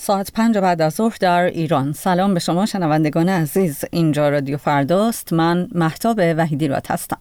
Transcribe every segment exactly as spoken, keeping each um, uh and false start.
ساعت پنج بعد از ظهر در ایران. سلام به شما شنوندگان عزیز، اینجا رادیو فرداست. من مهتاب وحیدی رات هستم.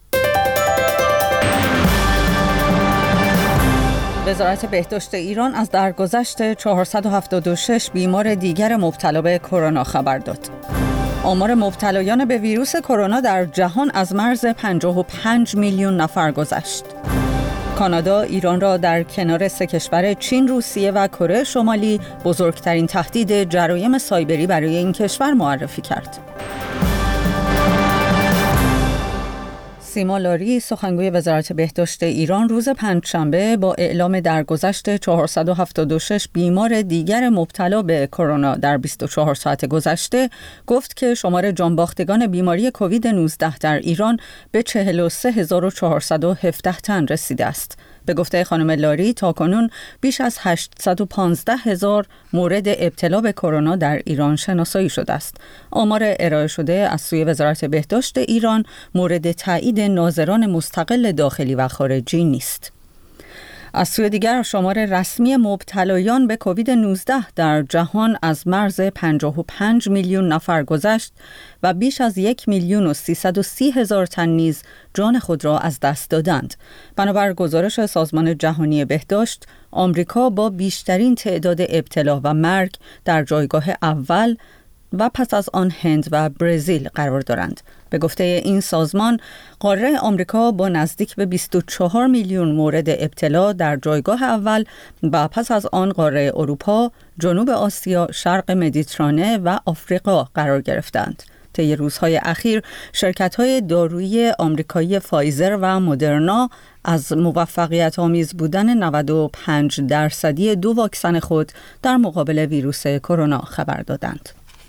وزارت بهداشت ایران از درگذشت چهارصد و هفتاد و شش بیمار دیگر مبتلا به کرونا خبر داد. آمار مبتلایان به ویروس کرونا در جهان از مرز پنجاه و پنج میلیون نفر گذشت. کانادا ایران را در کنار سه کشور چین، روسیه و کره شمالی بزرگترین تهدید جرایم سایبری برای این کشور معرفی کرد. سیما لاری، سخنگوی وزارت بهداشت ایران، روز پنجشنبه با اعلام درگذشت چهارصد و هفتاد و شش بیمار دیگر مبتلا به کرونا در بیست و چهار ساعت گذشته گفت که شمار جانباختگان بیماری کووید نوزده در ایران به چهل و سه هزار و چهارصد و هفده تن رسیده است. به گفته خانم لاری تاکنون بیش از هشتصد و پانزده هزار مورد ابتلا به کرونا در ایران شناسایی شده است. آمار ارائه شده از سوی وزارت بهداشت ایران مورد تایید ناظران مستقل داخلی و خارجی نیست. از سوی دیگر شمار رسمی مبتلایان به کووید نوزده در جهان از مرز پنجاه و پنج میلیون نفر گذشت و بیش از یک میلیون و سیصد و سی هزار تن نیز جان خود را از دست دادند. بنابر گزارش سازمان جهانی بهداشت، آمریکا با بیشترین تعداد ابتلا و مرگ در جایگاه اول و پس از آن هند و برزیل قرار دارند. به گفته این سازمان، قاره آمریکا با نزدیک به بیست و چهار میلیون مورد ابتلا در جایگاه اول و پس از آن قاره اروپا، جنوب آسیا، شرق مدیترانه و آفریقا قرار گرفتند. طی روزهای اخیر شرکت‌های دارویی آمریکایی فایزر و مدرنا از موفقیت آمیز بودن نود و پنج درصدی دو واکسن خود در مقابل ویروس کرونا خبر دادند.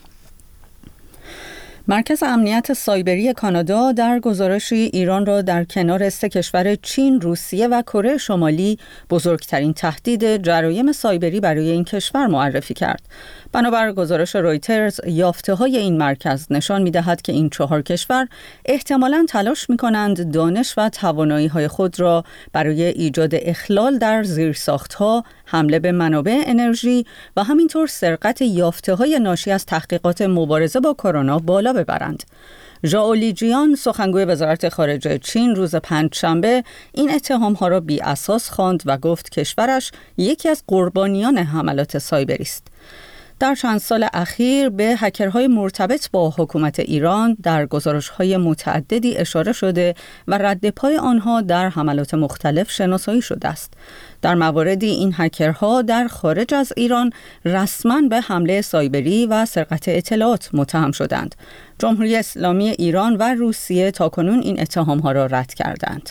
مرکز امنیت سایبری کانادا در گزارشی ایران را در کنار سه کشور چین، روسیه و کره شمالی بزرگترین تهدید جرایم سایبری برای این کشور معرفی کرد. بنابر گزارش رویترز، یافته‌های این مرکز نشان می‌دهد که این چهار کشور احتمالاً تلاش می‌کنند دانش و توانایی‌های خود را برای ایجاد اخلال در زیرساخت‌ها، حمله به منابع انرژی و همینطور سرقت یافته‌های ناشی از تحقیقات مبارزه با کرونا بالا ببرند. ژائو لیجیان، سخنگوی وزارت خارجه چین، روز پنجشنبه این اتهام‌ها را بی اساس خواند و گفت کشورش یکی از قربانیان حملات سایبری است. در چند سال اخیر به هکرهای مرتبط با حکومت ایران در گزارش‌های متعددی اشاره شده و رد پای آنها در حملات مختلف شناسایی شده است. در مواردی این هکرها در خارج از ایران رسما به حمله سایبری و سرقت اطلاعات متهم شدند. جمهوری اسلامی ایران و روسیه تاکنون این اتهام‌ها را رد کردند.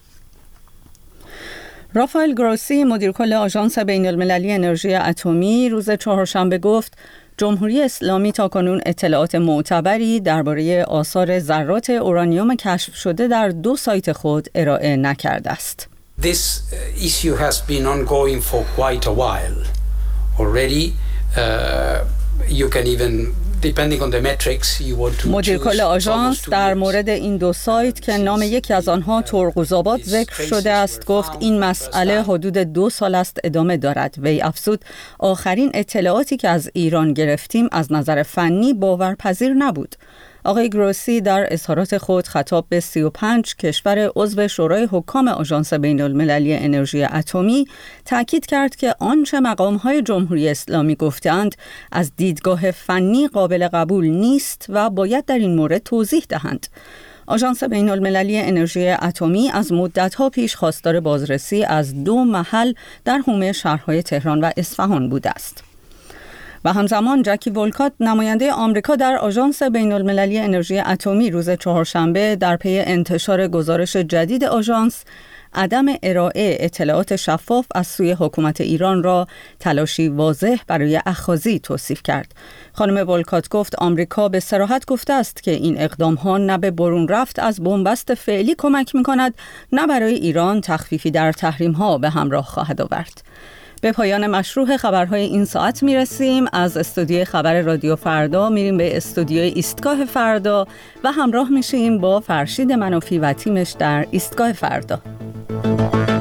رافائل گروسی، مدیر کل آژانس بین المللی انرژی اتمی، روز چهارشنبه گفت جمهوری اسلامی تاکنون اطلاعات معتبری درباره آثار ذرات اورانیوم کشف شده در دو سایت خود ارائه نکرده است. This issue has been ongoing for quite a while already. Uh, you can even depending on the metrics you want to مدیر کل آژانس در مورد این دو سایت که نام یکی از آنها ترقوزآباد ذکر شده است گفت این مسئله حدود دو سال است ادامه دارد. وی افزود آخرین اطلاعاتی که از ایران گرفتیم از نظر فنی باورپذیر نبود. آقای گروسی در اظهارات خود خطاب به سی و پنج کشور عضو شورای حکام آژانس بین المللی انرژی اتمی تاکید کرد که آنچه مقام‌های جمهوری اسلامی گفتند از دیدگاه فنی قابل قبول نیست و باید در این مورد توضیح دهند. آژانس بین المللی انرژی اتمی از مدت‌ها پیش خواستار بازرسی از دو محل در حومه شهرهای تهران و اصفهان بوده است. و همزمان جکی ولکات، نماینده آمریکا در آژانس بین المللی انرژی اتمی، روز چهارشنبه در پی انتشار گزارش جدید آژانس عدم ارائه اطلاعات شفاف از سوی حکومت ایران را تلاشی واضح برای اخاذی توصیف کرد. خانم ولکات گفت آمریکا به صراحت گفته است که این اقدام‌ها نه به برون رفت از بنبست فعلی کمک می‌کند، نه برای ایران تخفیفی در تحریم‌ها به همراه خواهد آورد. به پایان مشروع خبرهای این ساعت میرسیم. از استودیوی خبر رادیو فردا میریم به استودیوی ایستگاه فردا و همراه میشیم با فرشید منافی و تیمش در ایستگاه فردا.